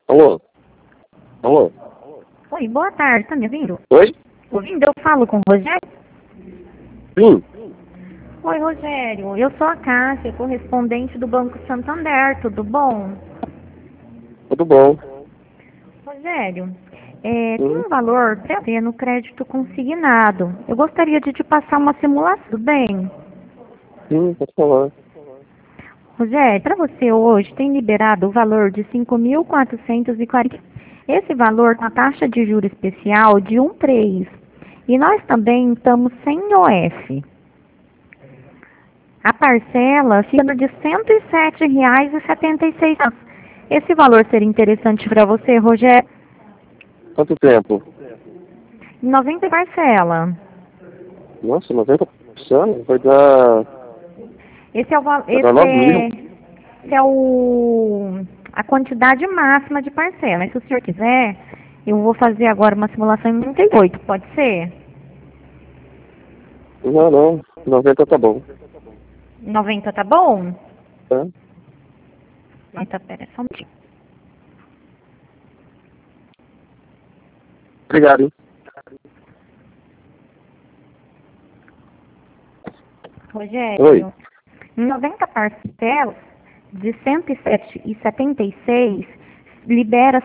Alô? Alô? Oi, boa tarde, tá me ouvindo? Oi? Ouvindo, eu falo com o Rogério? Sim. Oi, Rogério, eu sou a Cássia, correspondente do Banco Santander, tudo bom? Tudo bom? Rogério, tem Sim, um valor para ter no crédito consignado. Eu gostaria de te passar uma simulação, tudo bem? sim, pode falar. Rogério, para você hoje tem liberado o valor de 5.440. Esse valor com a taxa de juros especial de 1,3. E nós também estamos sem OF. A parcela fica de R$ 107,76. Esse valor seria interessante para você, Rogério? Quanto tempo? 90 parcela. Nossa, 90%? Esse é o Vai dar 9 mil. esse é a quantidade máxima de parcela. Mas se o senhor quiser, eu vou fazer agora uma simulação em 38, pode ser? Não, não. 90 tá bom. 90 tá bom? Tá? Então, pera, só um minutinho. Obrigado, hein? Rogério, Oi. em 90 parcelas de 107,76 libera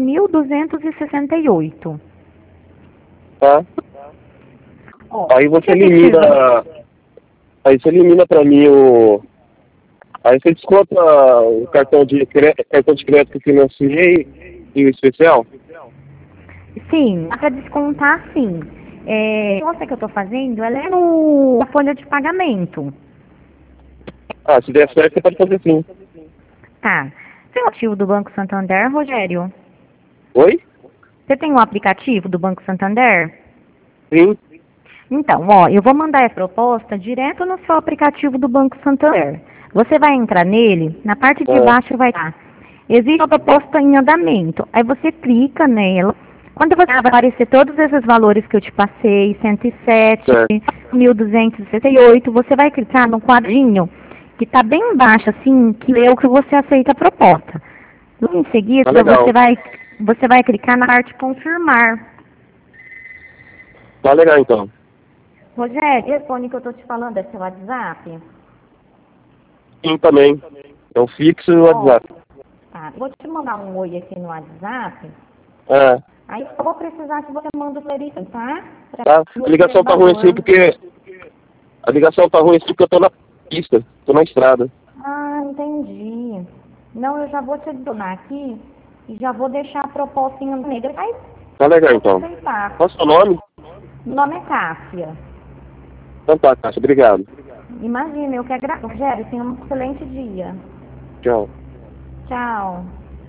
5.268. Tá? Ó, Aí o você que que elimina. vai? Aí você elimina pra mim o. Aí você desconta o cartão de crédito que financiei e o especial? Sim, dá para descontar sim. A proposta que eu estou fazendo, ela é no a folha de pagamento. Ah, se der certo, você pode fazer sim. Tá. Você tem o aplicativo do Banco Santander, Rogério? Oi? Você tem o aplicativo do Banco Santander? Sim. Então, ó, eu vou mandar a proposta direto no seu aplicativo do Banco Santander. Você vai entrar nele, na parte de Ah, baixo vai estar. Existe uma proposta em andamento. Aí você clica nela. Quando você vai aparecer todos esses valores que eu te passei, 107, certo. 1.268, você vai clicar no quadrinho que está bem embaixo, assim, que lê o que você aceita a proposta. Logo em Tá seguida, legal. você vai clicar na parte confirmar. Tá legal então. Rogério, o telefone que eu estou te falando é seu WhatsApp? Sim, também. É o fixo e o Ó, WhatsApp. tá, vou te mandar um oi aqui no WhatsApp. É, Aí eu vou precisar que você manda o florista, tá? Pra tá. A você o ligação tá ruim assim valor. porque. A ligação tá ruim assim porque eu tô na pista, tô na estrada. Ah, entendi. Não, eu já vou te adicionar aqui e já vou deixar a proposta em negra. Aí Tá legal você então. aceitar. Qual é o seu nome? Meu nome é Cássia. Então tá, Caixa, obrigado. Imagina, eu que agradeço. Rogério, tenha um excelente dia. Tchau. Tchau.